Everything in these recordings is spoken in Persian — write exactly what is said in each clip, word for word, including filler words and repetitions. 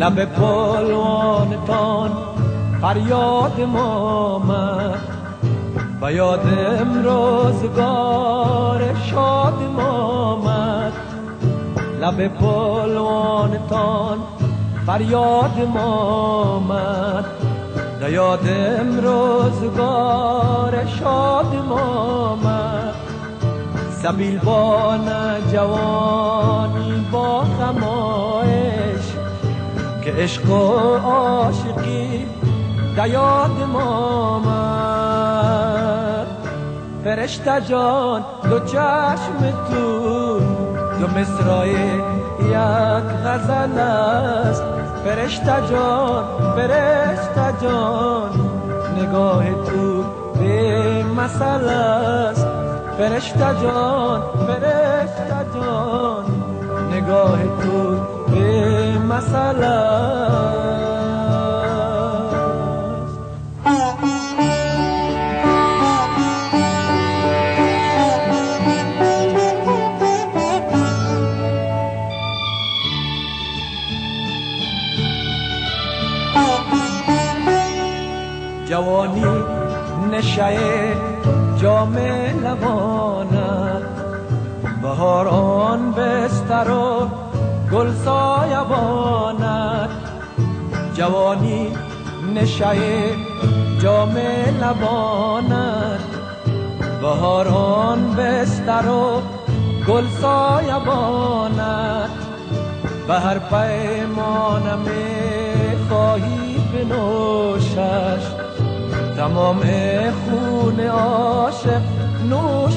لب پلوانتان فریاد ما آمد و یادم روزگار شاد ما آمد. لب پلوانتان فریاد ما آمد و یادم روزگار شاد ما آمد. سبیل با جوانی با خمایش که عشق و عاشقی در یاد ما آمد. فرشته جان دو چشم تو دو مصرای یک غزل است. فرشته جان فرشته جان نگاه تو به مثل است. فرشته جان فرشته جان نگاه تو به مثل است. جوانی نشه جام لبانت، بهار آن بستر و گل سایبانت. جوانی نشه جام لبانت، بهار آن بستر و گل سایبانت. به هر پیمانم خواهی بنوشش، تمام خون عاشق نوش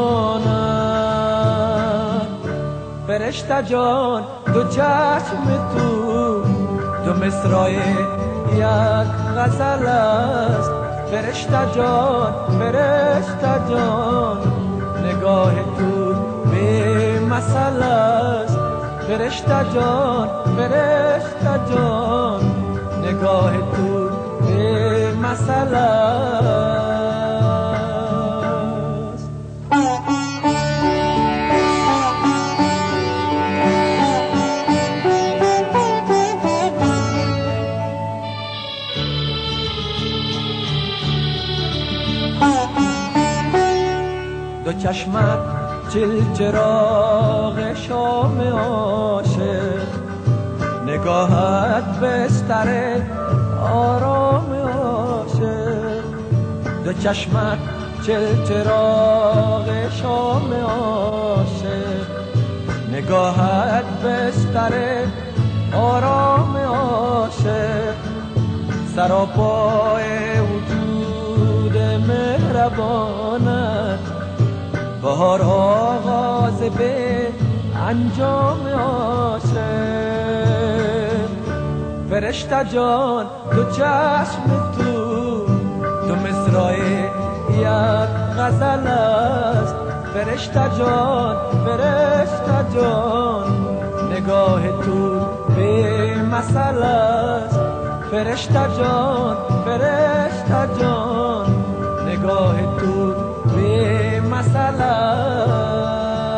جانت. فرشته جان دو چشم تو دو مصرای یک غزل است. فرشته جان فرشته جان نگاه تو به مثل است. فرشته جان فرشته جان نگاه تو به مثل است. دو چشمت چل چراغ شام عاشق، نگاهت بستر آرام عاشق. دو چشمت چل چراغ شام عاشق، نگاهت بستر آرام عاشق. سراپای وجود مهربانت، بهار آغاز به انجام عاشق. فرشته جان دو چشم تو دو مصرای یک غزل است. فرشته جان فرشته جان نگاه تو به مثل است. فرشته جان فرشته جان نگاه تو به مثل است.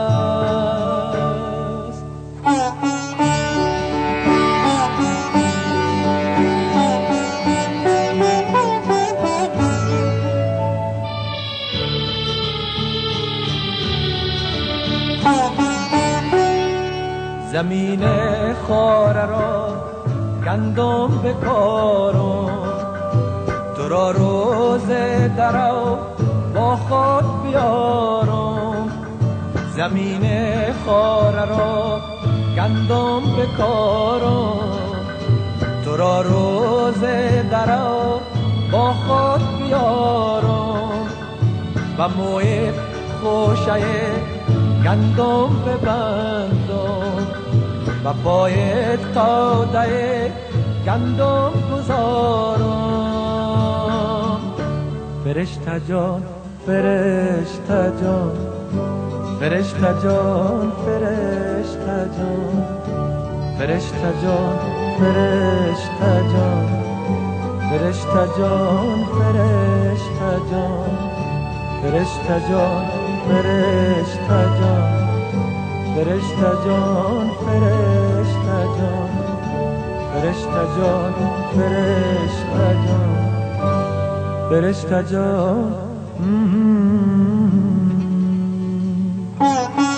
زمین خاره را گندم بکارم، تو را روز درو با خود بیارم. زمین خاره را گندم بکارم، تو را روز درو با خود بیارم. و موی خوشه گندم ببندم، و پای تاده گندم گذارم. فرشته جان فرشته جان فرشته جان فرشته جان فرشته جان فرشته جان فرشته جان فرشته جان فرشته جان فرشته جان فرشته جان فرشته جان فرشته جان فرشته جان فرشته جان